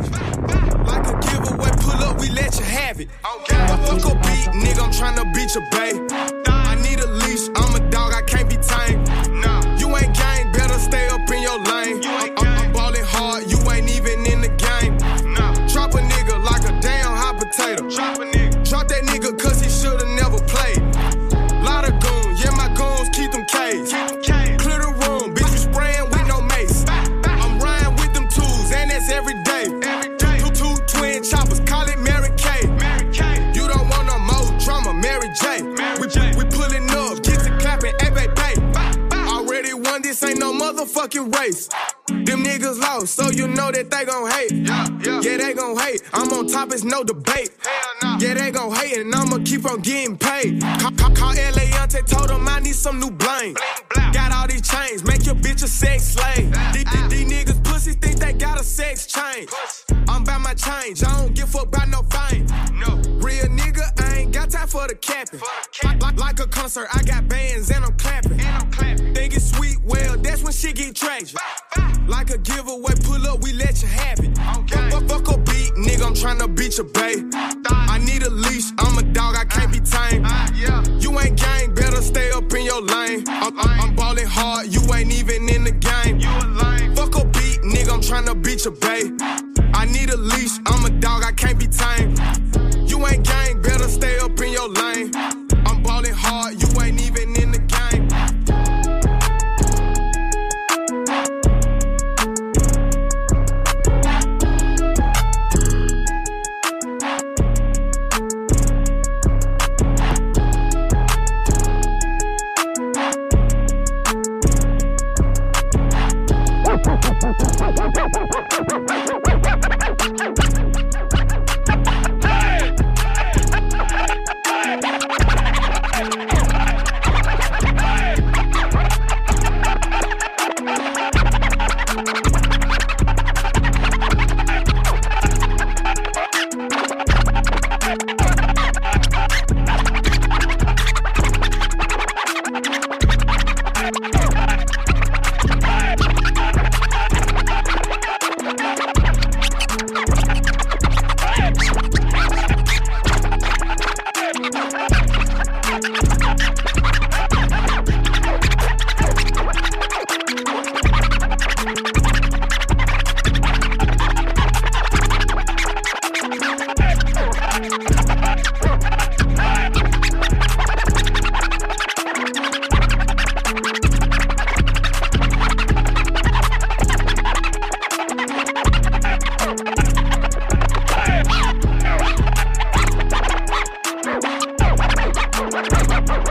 like a giveaway, pull up, we let you have it. Fuck a beat, nigga, I'm tryna beat your bae. I need a leash, I'm a dog, I can't be tamed. You ain't gang, better stay up in your lane. I'm, I'm ballin' hard, you ain't even in the game. Drop a nigga like a damn hot potato. Drop a nigga. Drop that nigga cause he shoulda never played. Lot of goons, yeah, my goons keep them K's. Clear the room, bitch, we sprayin' with no mace. I'm riding with them tools, and that's every day. Two, two twin choppers, call it Mary Kay. You don't want no more drama, Mary J. We, we pullin' up, get to clapping, ay, baby. Already won, this ain't no motherfucking race. Them niggas lost, so you know that they gon' hate. Yeah, yeah. yeah, they gon' hate. I'm on top, it's no debate. No. Yeah, they gon' hate, and I'ma keep on getting paid. Call, call, call Eliante, told him I need some new bling. Got all these chains, make your bitch a sex slave. These, these, these niggas pussies think they got a sex change. I'm by my change, I don't give fuck about no fame. No. Real nigga, I ain't got time for the capping. Like, like, like a concert, I got bands and I'm clapping. And I'm clapping. Think it's sweet, well, that's when shit get tragic. Like a giveaway, pull up, we let you have it. Okay. Fuck, fuck a beat, nigga, I'm tryna beat your bae. I need a leash, I'm a dog, I can't be tamed. Uh, yeah. You ain't gang, better stay up in your lane. I'm, I'm, I'm ballin' hard, you ain't even in the game. You a lame. Fuck a beat, nigga, I'm tryna beat your bae. I need a leash, I'm a dog, I can't be tamed. You ain't gang, better stay up in your lane. I'm ballin' hard, you ain't even in the game.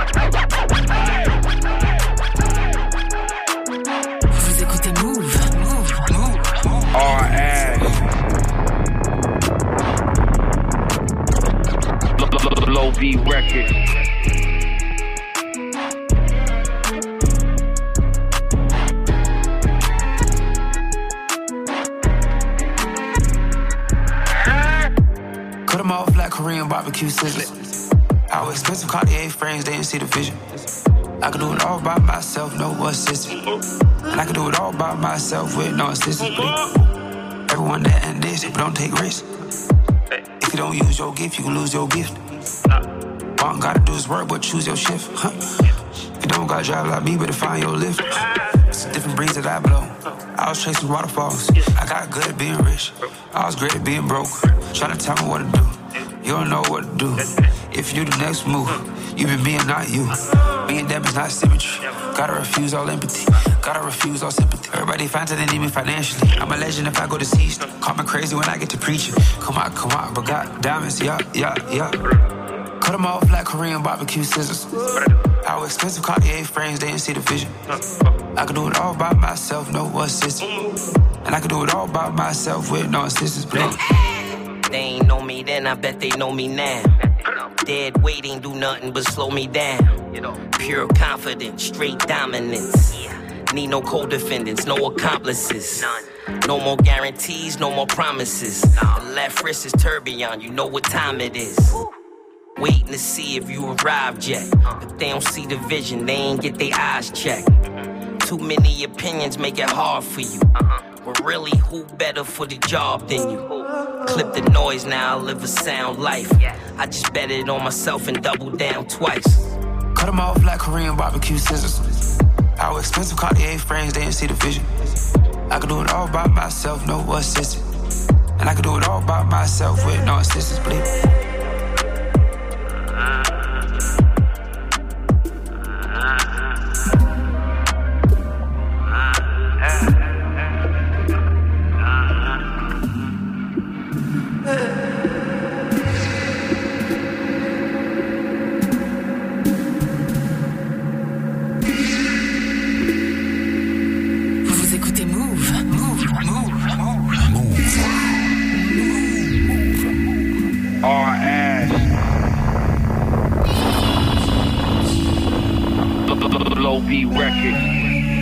Vous écoutez Move. B Records. Cut them off like Korean barbecue scissors. Our expensive Cartier frames, they didn't see the vision. I can do it all by myself, no assistance. And I can do it all by myself with no assistance. Everyone that and this, but don't take risks. If you don't use your gift, you can lose your gift. All you gotta do is work, but choose your shift. Huh? If you don't gotta drive like me, better find your lift. It's a different breeze that I blow. I was chasing waterfalls. I got good at being rich. I was great at being broke. Tryna tell me what to do. You don't know what to do. If you the next move, you been being not you. Being them is not symmetry. Gotta refuse all empathy. Gotta refuse all sympathy. Everybody finds that they need me financially. I'm a legend if I go deceased. Call me crazy when I get to preaching. Come on, come on, but got diamonds, yeah, yeah, yeah. Cut them off like Korean barbecue scissors. Our expensive Cartier frames, they didn't see the vision. I can do it all by myself, no assistance. And I can do it all by myself with no assistance, please. They ain't know me then, I bet they know me now. Dead weight ain't do nothing but slow me down. Pure confidence, straight dominance. Need no co-defendants, no accomplices. No more guarantees, no more promises. The left wrist is tourbillon, you know what time it is. Waiting to see if you arrived yet. But they don't see the vision, they ain't get their eyes checked. Too many opinions make it hard for you. But really, who better for the job than you? Clip the noise, now I live a sound life. I just bet it on myself and double down twice. Cut them off like Korean barbecue scissors. Our expensive Cartier frames, they didn't see the vision. I can do it all by myself, no assistance. And I can do it all by myself with no assistance, please. Low B Records.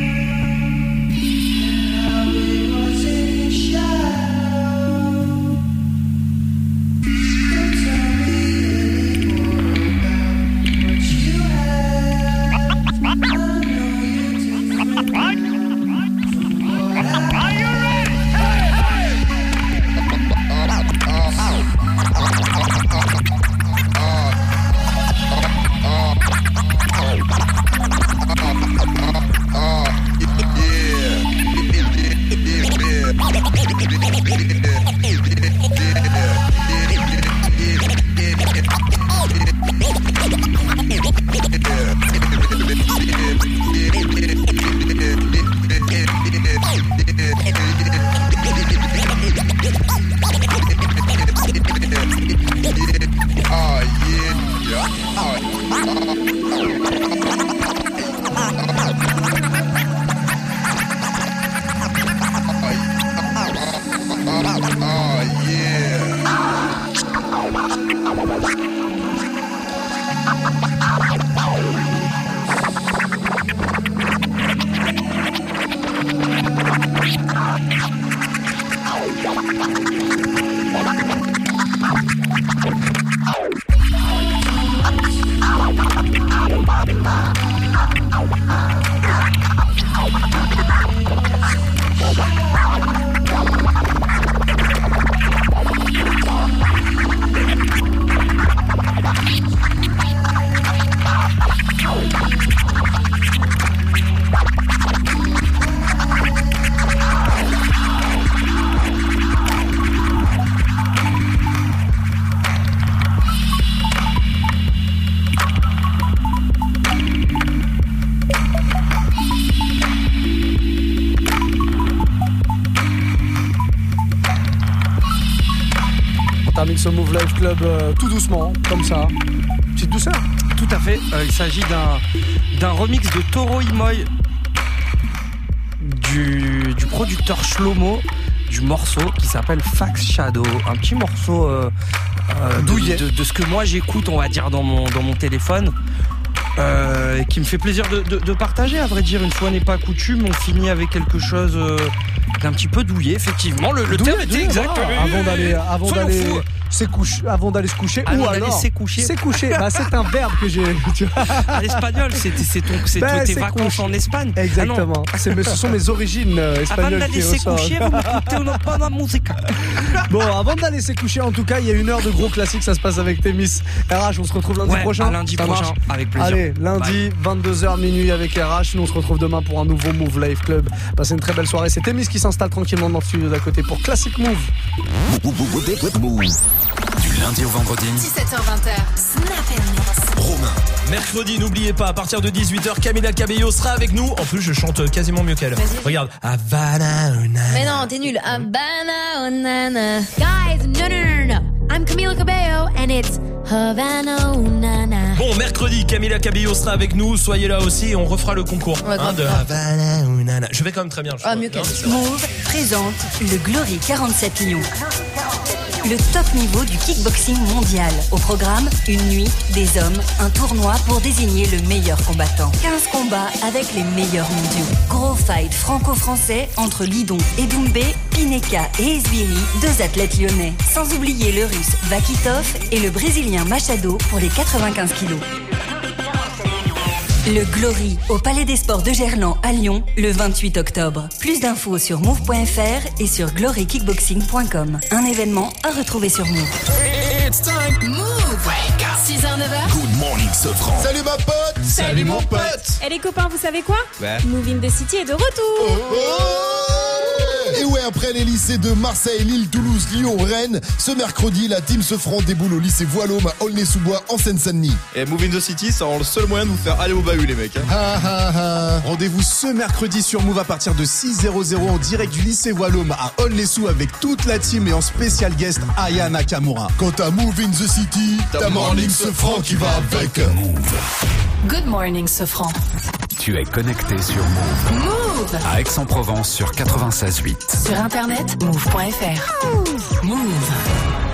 Ce Move Life Club euh, tout doucement, comme ça. Petite douceur. Tout à fait. Euh, il s'agit d'un, d'un remix de Toro y Moi du, du producteur Shlomo, du morceau qui s'appelle Fax Shadow. Un petit morceau euh, euh, de, de, de ce que moi j'écoute, on va dire, dans mon, dans mon téléphone. Euh, qui me fait plaisir de, de, de partager, à vrai dire. Une fois n'est pas coutume, on finit avec quelque chose euh, d'un petit peu douillet, effectivement. Le, le douillet, terme était douillet, exact. voilà. Avant d'aller, avant d'aller, se coucher, avant d'aller se coucher, avant ou d'aller alors s'écoucher. S'écoucher, bah, c'est un verbe que j'ai. Tu vois. À l'espagnol, c'est, c'est, ton, c'est ben, tes c'est vacances couche. en Espagne. Exactement. Ah c'est, ce sont mes origines euh, espagnoles. Avant d'aller qui s'écoucher, vous m'écoutez une bonne musique. Bon, avant d'aller s'écoucher, en tout cas, il y a une heure de gros classiques. Ça se passe avec Témis. R H, on se retrouve lundi ouais, prochain. Lundi ça prochain, marche. avec plaisir. Allez, lundi, vingt-deux heures minuit avec R H. Nous on se retrouve demain pour un nouveau Move Live Club. Passez une très belle soirée. C'est Témis qui s'installe tranquillement dans le studio d'à côté pour Classic Move. Du lundi au vendredi. dix-sept heures vingt. Snap and Mix. Romain. Mercredi, n'oubliez pas, à partir de dix-huit heures, Camila Cabello sera avec nous. En plus, je chante quasiment mieux qu'elle. Vas-y. Regarde. Havana, una. Mais non, t'es nul. Havana, oh, nana. Guys, no, no, no, no. I'm Camila Cabello and it's Havana, oh, nana. Bon, mercredi, Camila Cabello sera avec nous. Soyez là aussi et on refera le concours. Ouais, hein, de Havana, oh, nana. Je vais quand même très bien. Je ah, mieux qu'elle. Move présente le Glory quarante-sept Lyon. Le top niveau du kickboxing mondial. Au programme, une nuit, des hommes, un tournoi pour désigner le meilleur combattant. quinze combats avec les meilleurs mondiaux. Gros fight franco-français entre Lidon et Doumbé, Pineka et Esbiri, deux athlètes lyonnais. Sans oublier le russe Vakitov et le brésilien Machado pour les quatre-vingt-quinze kilos. Le Glory au Palais des Sports de Gerland à Lyon le vingt-huit octobre. Plus d'infos sur move point f r et sur glory kickboxing point com. Un événement à retrouver sur Move. It's time. Move. six heures neuf heures. Good morning, Sofran. Salut ma pote. Salut mon pote. Et les copains, vous savez quoi? Ouais. Move in the City est de retour. Oh, oh. Et ouais, après les lycées de Marseille, Lille, Toulouse, Lyon, Rennes, ce mercredi, la team Sofran déboule au lycée Voilôme à Aulnay-sous-Bois en Seine-Saint-Denis. Et Move in the City, c'est le seul moyen de vous faire aller au bahut, les mecs. Hein. Ah, ah, ah. Rendez-vous ce mercredi sur Move à partir de six heures en direct du lycée Voilôme à Aulnay-sous avec toute la team et en spécial guest Aya Nakamura. Quant à Move in the City, t'as Morning Sofran qui va avec. Move. Good morning, Sofran. Tu es connecté sur Move. Move. À Aix-en-Provence sur quatre-vingt-seize huit. Sur internet, move point f r. Move.